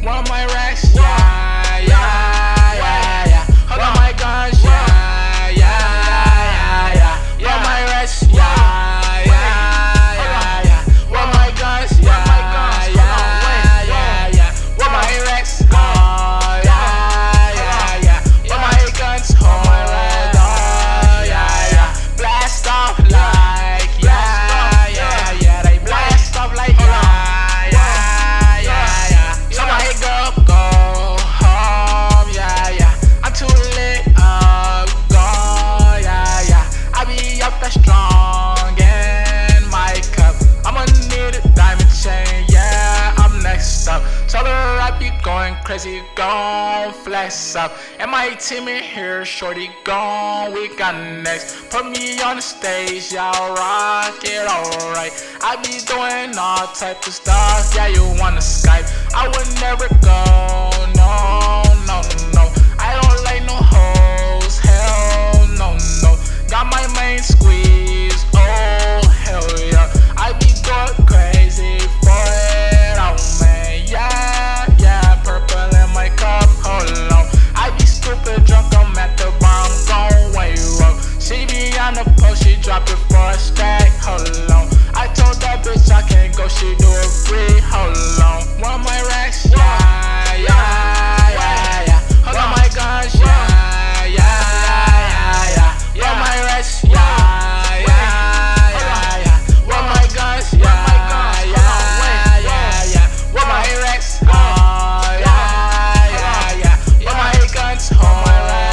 Want my racks? Yeah, yeah, yeah, yeah. Want my guns? Yeah, yeah, yeah, yeah. Want my racks? Yeah, yeah, yeah, yeah. Want my guns? Yeah, yeah, yeah, yeah. Want my racks? Oh, yeah, yeah, yeah. Want my guns? Oh, yeah, yeah. Blast off like yeah, yeah, yeah. They blast off like yeah, yeah, yeah, yeah. Somebody go home, yeah, yeah. I'm too lit up, go, yeah, yeah. I be up that strong in my cup. I'ma need a diamond chain, yeah. I'm next up. Tell her I be going crazy, gon' flex up. And my team in here, shorty gone, we got next. Put me on the stage, y'all rock it alright. I be doing all type of stuff, yeah, you wanna Skype. I would never go, no, no, no. I don't like no hoes, hell no, no. Got my main squeeze, oh hell yeah. I be going crazy for it, oh man, yeah, yeah. Purple in my cup, hold on. I be stupid drunk, I'm at the bar, I'm gon' way up. She be on the post, she drop it for a stack, hold on. I told that bitch I can't go, she do it free, hold on. Want my racks? Yeah, yeah, yeah, yeah. Want my guns? Yeah, yeah, yeah, yeah. Want my racks? Yeah, yeah, yeah, yeah. Want my guns? Yeah, yeah, yeah, yeah. Want my racks? Oh, yeah, yeah, yeah. Want my guns? Oh,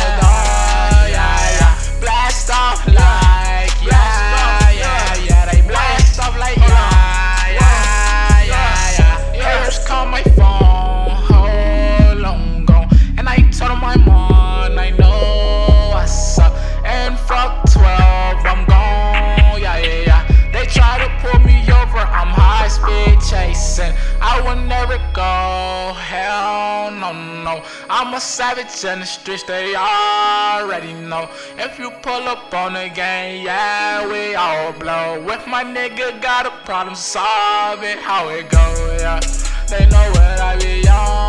yeah, yeah. Blast off like yeah, yeah, yeah. They blast off like yeah, yeah, yeah, yeah. Haters call my phone, hold on, gone. And I told them I'm on, I know what's up. And fuck 12, I'm gone, yeah, yeah, yeah. They try to pull me over, I'm high speed chasing. I will never go, hell no, no. I'm a savage in the streets, they already know. If you pull up on the gang, yeah, we all blow. If my nigga got a problem, solve it, how it go, yeah. They know what I be on.